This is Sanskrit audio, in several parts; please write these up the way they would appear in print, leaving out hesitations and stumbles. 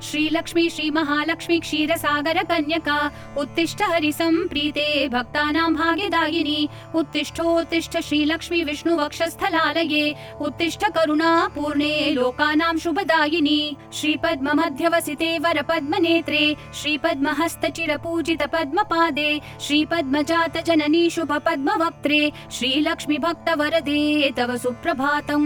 श्रीलक्ष्मी श्रीमहालक्ष्मी क्षीरसागर कन्यका उत्तिष्ठ हरिसम्प्रीते भक्तानां भाग्यदायिनी उत्तिष्ठोत्तिष्ठ श्रीलक्ष्मी विष्णु वक्षस्थलालये उत्तिष्ठ करुणा पूर्णे लोकानां शुभदायिनी श्रीपद्म मध्यवसिते वरपद्मनेत्रे श्रीपद्महस्त चिरपूजित पद्मपादे श्रीपद्मजात जननी शुभ पद्मवक्त्रे श्रीलक्ष्मी भक्त वरदे तव सुप्रभातम्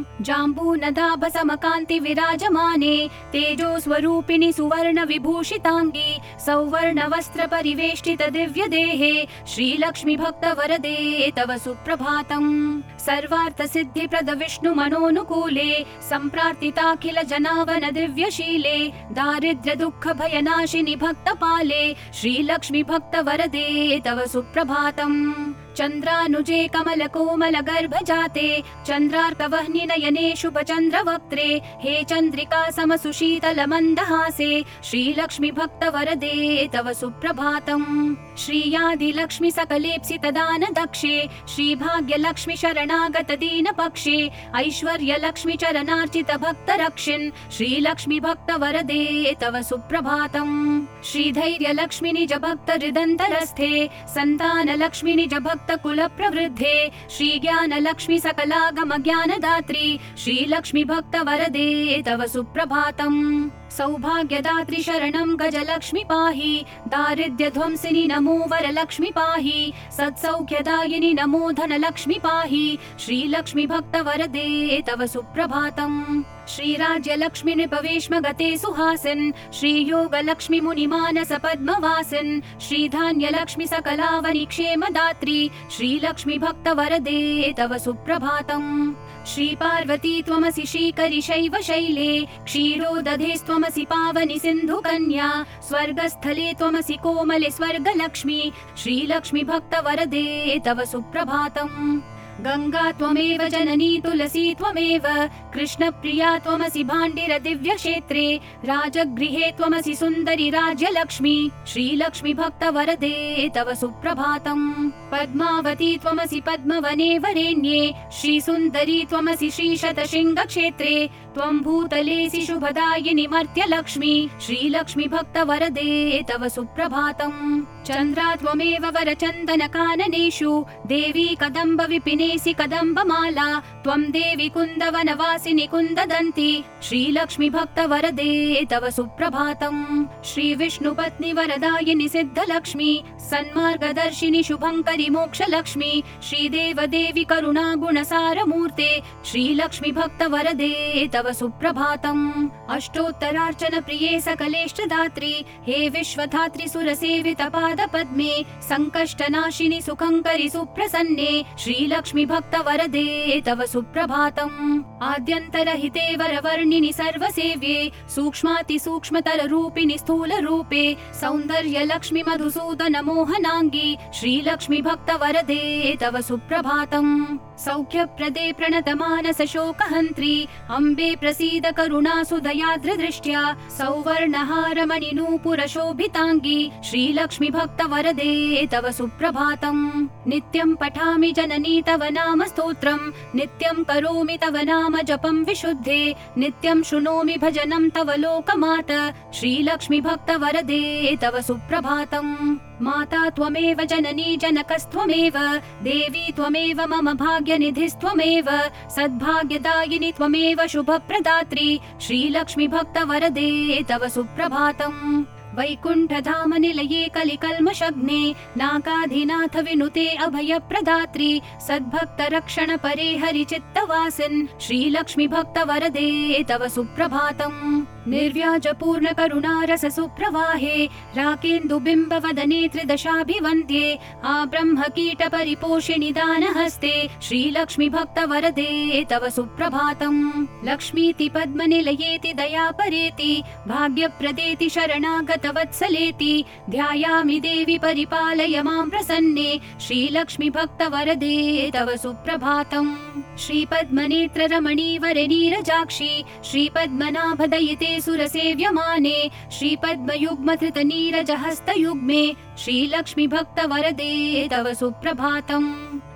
जाम्बूनदाभ समकान्ति विराजमाने तेजो स्वरूपिणि सुवर्ण विभूषिताङ्गी सौवर्ण वस्त्र परिवेष्टित दिव्य देहे श्रीलक्ष्मी भक्त वरदे तव सुप्रभातम् सर्वार्थ सिद्धि प्रद विष्णु मनोनुकूले सम्प्रार्थिताखिल जनावन दिव्यशीले दारिद्र्य दुःख भयनाशिनि भक्तपाले श्रीलक्ष्मी भक्त वरदे तव सुप्रभातम् चन्द्रानुजे कमल कोमल गर्भ जाते चन्द्रार्कवह्नि नयने शुभ चन्द्र वक्त्रे हे चन्द्रिका सम सुशीतल मन्दहासे श्रीलक्ष्मी भक्त वरदे तव सुप्रभातम् श्रीयादि लक्ष्मी सकलेप्सित दान दक्षे श्रीभाग्य लक्ष्मी शरणागत दीन पक्षे ऐश्वर्य लक्ष्मी चरणार्चित भक्त रक्षिन् श्रीलक्ष्मी भक्त वरदे तव सुप्रभातम् श्रीधैर्य लक्ष्मी निज भक्त हृदन्तरस्थे संतान लक्ष्मी निज भक्त कुल प्रवृद्धे श्री ज्ञान लक्ष्मी सकलागम ज्ञानदात्री श्रीलक्ष्मी भक्त वरदे तव सुप्रभातम् सौभाग्यदात्री शरणं गजलक्ष्मी पाहि दारिद्र्य ध्वंसिनि नमो वरलक्ष्मी पाहि सत्सौख्यदायिनि नमो धनलक्ष्मी पाहि श्रीलक्ष्मी भक्त वरदे तव सुप्रभातम् श्रीराज्य लक्ष्मी नृपवेश्म गते सुहासिन् श्रीयोग लक्ष्मी मुनिमानस पद्मवासिन् श्रीधान्य लक्ष्मी सकलावनि क्षेमदात्री श्रीलक्ष्मी भक्त वरदे तव सुप्रभातम् श्री पार्वती त्वमसि श्रीकरि शैव शैले क्षीरोदधेस्त्वमसि पावनि सिन्धु कन्या स्वर्गस्थले त्वमसि कोमले स्वर्गलक्ष्मी श्रीलक्ष्मी भक्त वरदे तव सुप्रभातम् गंगा त्वमेव जननी तुलसी त्वमेव कृष्णप्रिया त्वमसि भाण्डिर दिव्यक्षेत्रे राजगृहे त्वमसि सुन्दरि राज्यलक्ष्मी श्रीलक्ष्मी भक्त वरदे तव सुप्रभातम् पद्मावती त्वमसि पद्मवने वरेण्ये श्रीसुन्दरी त्वमसि श्रीशतशृङ्गक्षेत्रे त्वं भूतलेसि शुभदायिनि मर्त्यलक्ष्मी श्रीलक्ष्मी भक्त वरदे तव सुप्रभातम् चन्द्रा त्वमेव वरचन्दनकाननेषु देवी कदम्ब विपिनेसि कदम्बमाला त्वं देवी कुन्दवनवासिनि कुन्ददन्ति श्रीलक्ष्मी भक्त वरदे तव सुप्रभातम् श्रीविष्णुपत्नि वरदायिनि सिद्धलक्ष्मी सन्मार्गदर्शिनि शुभङ्करि मोक्षलक्ष्मी श्रीदेव देवी करुणा गुणसारमूर्ते श्रीलक्ष्मी भक्त वरदे तव सुप्रभातम् अष्टोत्तरार्चन प्रिये सकलेष्टदात्री हे विश्वधात्री सुरसेवित पादपद्मे संकष्टनाशिनि सुखङ्करि सुप्रसन्ने श्रीलक्ष्मी भक्त वरदे तव सुप्रभातम् आद्यन्तरहिते वरवर्णिनि सर्वसेव्ये सूक्ष्माति सूक्ष्मतर रूपिणि स्थूल रूपे सौन्दर्य लक्ष्मी मधुसूदन मोहनांगी श्रीलक्ष्मी भक्त वरदे तव सुप्रभातम् सौख्यप्रदे प्रणत मानस शोकहन्त्री अम्बे प्रसीद करुणासु दयाद्र दृष्ट्या सौवर्णहार मणिनूपुर शोभितांगी श्रीलक्ष्मी भक्त वरदे तव सुप्रभातम् नित्यं पठामि जननी तव नाम स्तोत्रम् नित्यं करोमि तव नाम जपं विशुद्धे नित्यं शृणोमि भजनं तव लोकमात श्रीलक्ष्मी भक्त वरदे तव सुप्रभातम् माता त्वमेव जननी जनकस्त्वमेव देवी त्वमेव मम भाग्यनिधिस्त्वमेव सद्भाग्यदायिनि त्वमेव शुभप्रदात्री श्रीलक्ष्मी भक्त वरदे तव सुप्रभातम् वैकुण्ठधाम निलये कलिकल्मषग्ने नागाधिनाथ विनुते अभयप्रदात्री सद्भक्त रक्षण परे हरिचित्तवासिन् श्रीलक्ष्मी भक्त वरदे तव सुप्रभातम् निर्व्याज पूर्ण करुणारस सुप्रवाहे राकेन्दुबिम्ब वदने त्रिदशाभिवन्द्ये आब्रह्म कीट परिपोषिणि दानहस्ते श्रीलक्ष्मी भक्त वरदे तव सुप्रभातम् लक्ष्मीति पद्मनिलयेति दयापरेति भाग्यप्रदेति शरणागत वत्सलेति ध्यायामि देवि परिपालय मां प्रसन्ने श्रीलक्ष्मी भक्त वरदे तव सुप्रभातम् श्रीपद्मनेत्र रमणी वरे नीरजाक्षी श्रीपद्मनाभदयिते सुरसेव्यमाने श्रीपद्मयुग्म धृत नीरज हस्तयुग्मे श्रीलक्ष्मी भक्त वरदे तव सुप्रभातम्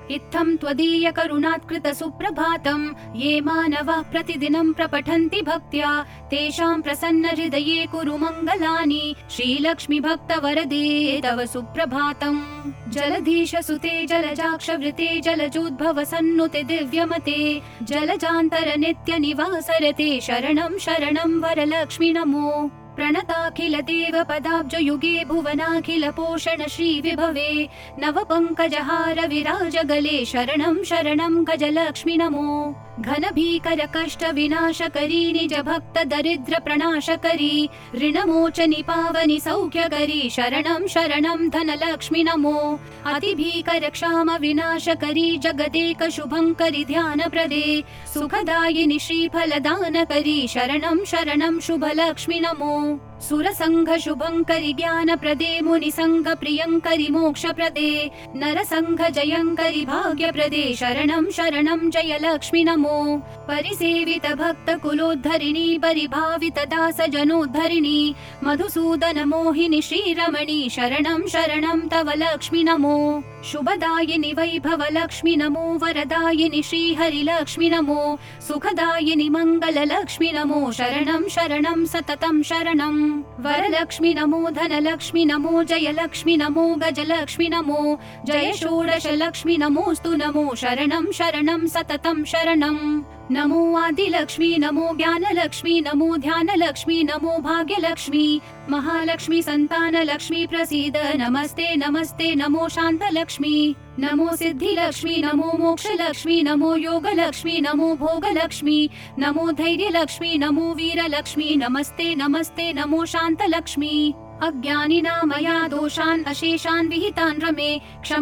इत्थं त्वदीय करुणात्कृत सुप्रभातं ये मानवाः प्रतिदिनं प्रपठन्ति भक्त्या तेषां प्रसन्न हृदये कुरु मङ्गलानि श्रीलक्ष्मी भक्तवरदे तव सुप्रभातम्। जलधीश सुते जलजाक्ष वृते जलजोद्भव सन्नुते दिव्यमते जलजान्तर नित्य निवासरते शरणं शरणं वरलक्ष्मी नमो। प्रणताखिल देव पदाब्ज युगे भुवनाखिल पोषण श्री विभवे नव पंकजहार विराज गले शरणं शरणं गजलक्ष्मी नमो। घन भीकर कष्ट विनाशकरी निज भक्त दरिद्र प्रणाशकरी ऋणमोचनि पावनि सौख्यकरी शरणं शरणं धनलक्ष्मी नमो। अति भीकर क्षाम विनाशकरी जगदेक शुभंकरि ध्यान प्रदे सुखदायिनि श्रीफलदानकरी शरणं शरणं शुभलक्ष्मी नमो। सुरसंघ शुभंकरि ज्ञान प्रदे मुनि संघ प्रियंकरि मोक्ष प्रदे नरसंघ जयंकरि भाग्य प्रदे शरणं शरणं जय लक्ष्मी नमो। परिसेवित भक्त कुलोद्धरिणी परिभावित दास जनोद्धरिणी मधुसूदन मोहिनी श्रीरमणी शरणं शरणं तव लक्ष्मी नमो। शुभदायिनि वैभव लक्ष्मी नमो वरदायिनि श्रीहरि लक्ष्मी नमो। सुखदायिनि मंगल लक्ष्मी नमो शरणं शरणं सततं शरणं। वरलक्ष्मी नमो धनलक्ष्मी नमो जय लक्ष्मी नमो गजलक्ष्मी नमो। जय षोडश लक्ष्मी नमोस्तु नमो शरणं शरणं सततं शरणं। नमो आदिलक्ष्मी नमो ज्ञानलक्ष्मी नमो ध्यानलक्ष्मी नमो भाग्यलक्ष्मी महालक्ष्मी संतानलक्ष्मी प्रसीद नमस्ते नमस्ते नमो शान्तलक्ष्मी। नमो सिद्धिलक्ष्मी नमो मोक्षलक्ष्मी नमो योगलक्ष्मी नमो भोगलक्ष्मी नमो धैर्यलक्ष्मी नमो वीरलक्ष्मी नमस्ते नमस्ते नमो शान्तलक्ष्मी। अज्ञानिना मया दोषान् अशेषान् विहितान् रमे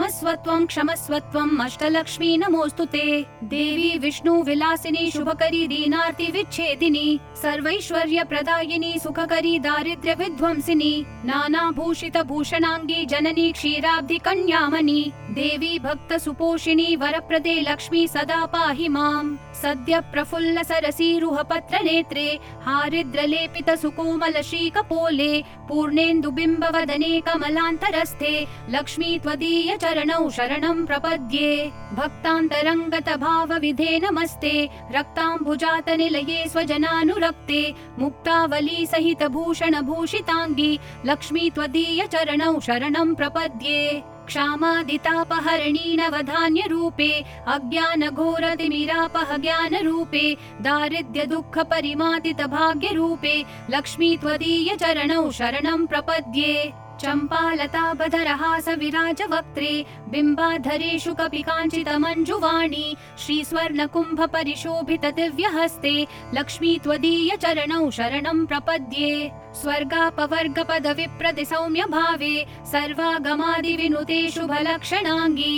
क्षमस्वत्वम् अष्टलक्ष्मी नमोस्तुते। देवी विष्णु विलासिनी शुभकरी दीनार्ति विच्छेदिनी सर्वैश्वर्य प्रदायिनी सुखकरी दारिद्र्य विध्वंसिनी नानाभूषित भूषणांगी जननी क्षीराब्धि कन्यामणि देवी भक्त सुपोषिणी वरप्रदे लक्ष्मी सदा पाहि माम्। सद्य प्रफुल्ल सरसीरुह पत्र नेत्रे हारिद्र लेपित सुकोमल श्रीकपोले पूर्णेन्दु बिम्ब वदने कमलान्तरस्थे लक्ष्मी त्वदीय चरणौ शरणं प्रपद्ये। भक्तान्तरङ्गत भाव विधे नमस्ते रक्ताम्बुजात निलये स्वजनानुरक्ते मुक्तावली सहित भूषण भूषितांगी लक्ष्मी त्वदीय चरणौ शरणं प्रपद्ये। क्षामादितापहरणी नवधान्य रूपे अज्ञान घोर तिमिरापह ज्ञान रूपे दारिद्र्य दुःख परिमादित भाग्य रूपे लक्ष्मी त्वदीय चरणौ शरणं प्रपद्ये। चम्पालताबधरहास विराज वक्त्रे बिम्बाधरे शुकपि काञ्चित मञ्जुवाणी श्रीस्वर्ण कुम्भ परिशोभित दिव्य हस्ते लक्ष्मी त्वदीय चरणौ शरणं प्रपद्ये। स्वर्गापवर्ग पद विप्रति सौम्य भावे सर्वागमादि विनुते शुभ लक्षणांगी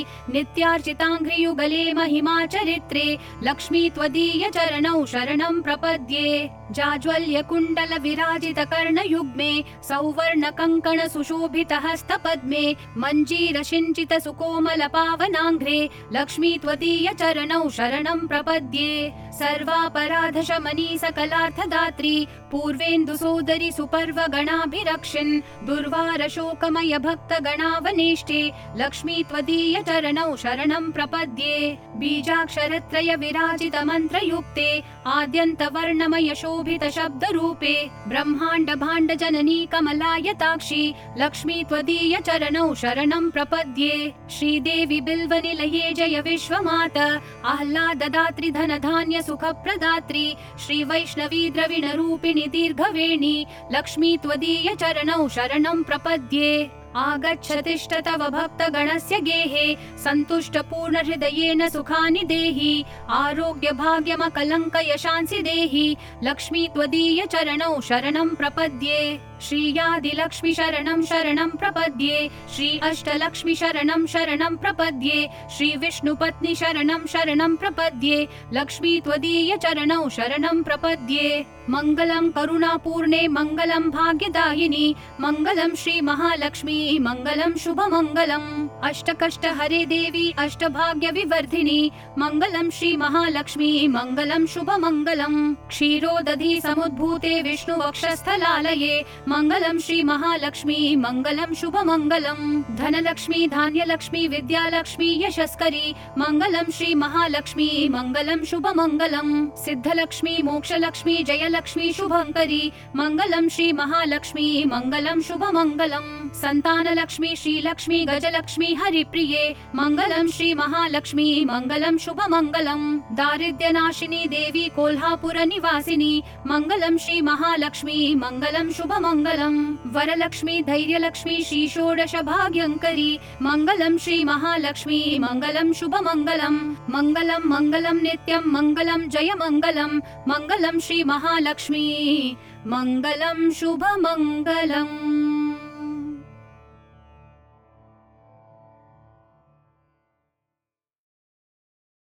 नित्यार्चितांघ्रियुगले महिमा चरित्रे लक्ष्मी त्वदीय चरणौ शरणं प्रपद्ये। जाज्वल्य कुण्डल विराजित कर्णयुग्मे सौवर्ण कंकण सुशोभित हस्त पद्मे मञ्जीर सिञ्चित सुकोमल पावनांघ्रे लक्ष्मी त्वदीय चरणौ शरणं प्रपद्ये। सर्वापराध शमनी सकलार्थदात्री पूर्वेन्दु सोदरी सुपर्व गणाभिरक्षिन् दुर्वार शोकमय भक्त गणावनेष्टे लक्ष्मी त्वदीय चरणौ शरणं प्रपद्ये। बीजाक्षरत्रय विराजित मंत्रयुक्ते आद्यन्त वर्णमय शोभित शब्द रूपे ब्रह्मांड भाण्ड जननी कमलायताक्षी लक्ष्मी त्वदीय चरणौ शरणं प्रपद्ये। श्रीदेवी बिल्वनिलये जय विश्वमात आह्लाददात्री धन धान्य सुखप्रदात्री श्री वैष्णवी द्रविण रूपिणी दीर्घवेणी लक्ष्मी त्वदीय चरणौ शरणं प्रपद्ये। आगच्छ तिष्ठ तव भक्त गणस्य गेहे सन्तुष्ट पूर्ण हृदयेन सुखानि देहि आरोग्य भाग्यमकलंक यशांसि देहि लक्ष्मी त्वदीय चरणौ शरणं प्रपद्ये। श्रीयादि लक्ष्मी शरणं शरणं प्रपद्ये। श्री अष्टलक्ष्मी शरणं शरणं प्रपद्ये। श्री विष्णुपत्नी शरणं शरणं प्रपद्ये लक्ष्मी त्वदीय चरणौ शरणं प्रपद्ये। मंगलं करुणापूर्णे मंगलं भाग्यदायिनी मंगलं श्री महालक्ष्मी मंगलं शुभमंगलम्। अष्टकष्ट हरे देवी अष्टभाग्य विवर्धिनी मंगलं श्री महालक्ष्मी मंगलं शुभमंगलम्। क्षीरोदधी समुद्भूते विष्णु वक्षस्थलालये मङ्गलं श्री महालक्ष्मी मङ्गलं शुभमङ्गलं धनलक्ष्मी धान्यलक्ष्मी विद्यालक्ष्मी यशस्करी मङ्गलं श्री महालक्ष्मी मङ्गलं शुभमङ्गलं सिद्धलक्ष्मी मोक्षलक्ष्मी जयलक्ष्मी शुभङ्करी मङ्गलं श्री महालक्ष्मी मङ्गलं शुभमङ्गलं सन्तानलक्ष्मी श्रीलक्ष्मी गजलक्ष्मी हरिप्रिये मङ्गलं श्री महालक्ष्मी मङ्गलं शुभमङ्गलं दारिद्र्यनाशिनी देवी कोल्हापुर निवासिनी मङ्गलं श्री महालक्ष्मी मङ्गलं शुभमङ्गलं वरलक्ष्मी धैर्यलक्ष्मी श्री षोडश भाग्यङ्करी मङ्गलं श्री महालक्ष्मी मङ्गलं शुभमङ्गलं मङ्गलं मङ्गलं नित्यं मङ्गलं जयमङ्गलं मङ्गलं श्री महालक्ष्मी मङ्गलं शुभमङ्गलम्।